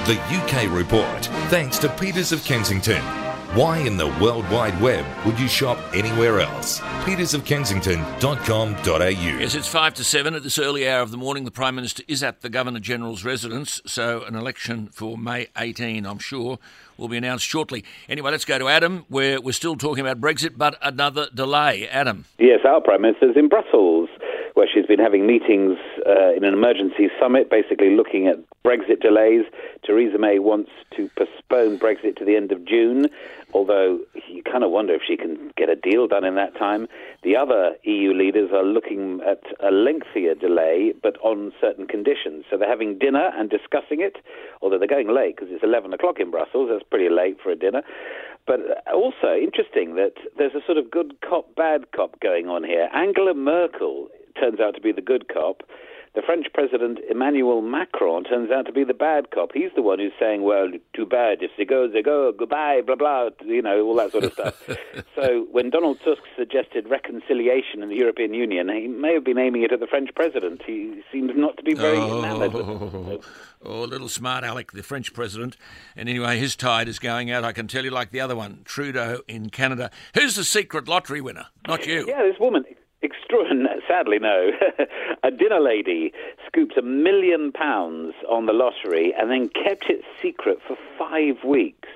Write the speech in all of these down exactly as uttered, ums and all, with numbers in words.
The U K Report, thanks to Peters of Kensington. Why in the World Wide Web would you shop anywhere else? peters of kensington dot com dot a u. Yes, it's five to seven at this early hour of the morning. The Prime Minister is at the Governor-General's residence, so an election for May eighteenth, I'm sure, will be announced shortly. Anyway, let's go to Adam, where we're still talking about Brexit, but another delay. Adam. Yes, our Prime Minister's in Brussels, where she's been having meetings uh, in an emergency summit, basically looking at Brexit delays. Theresa May wants to postpone Brexit to the end of June, although you kind of wonder if she can get a deal done in that time. The other E U leaders are looking at a lengthier delay, but on certain conditions. So they're having dinner and discussing it, although they're going late because it's eleven o'clock in Brussels. That's pretty late for a dinner. But also interesting that there's a sort of good cop, bad cop going on here. Angela Merkel turns out to be the good cop. The French President Emmanuel Macron turns out to be the bad cop. He's the one who's saying, well, too bad, if they go, they go, goodbye, blah, blah, you know, all that sort of stuff. So when Donald Tusk suggested reconciliation in the European Union, he may have been aiming it at the French President. He seems not to be very oh, enamoured with it. Oh, little smart Alec, the French President. And anyway, his tide is going out, I can tell you, like the other one, Trudeau in Canada. Who's the secret lottery winner? Not you. Yeah, this woman. Extraordinary, sadly, no. A dinner lady scooped a million pounds on the lottery and then kept it secret for five weeks.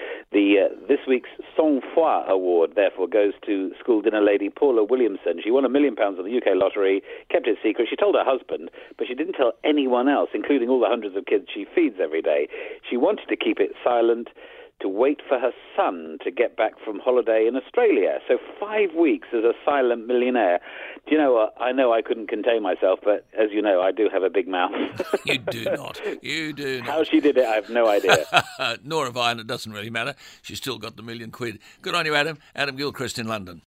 The uh, this week's Sang Froid Award, therefore, goes to school dinner lady Paula Williamson. She won a million pounds on the U K lottery, kept it secret. She told her husband, but she didn't tell anyone else, including all the hundreds of kids she feeds every day. She wanted to keep it silent, to wait for her son to get back from holiday in Australia. So five weeks as a silent millionaire. Do you know what? I know I couldn't contain myself, but as you know, I do have a big mouth. You do not. You do not. How she did it, I have no idea. Nor have I, and it doesn't really matter. She's still got the million quid. Good on you, Adam. Adam Gilchrist in London.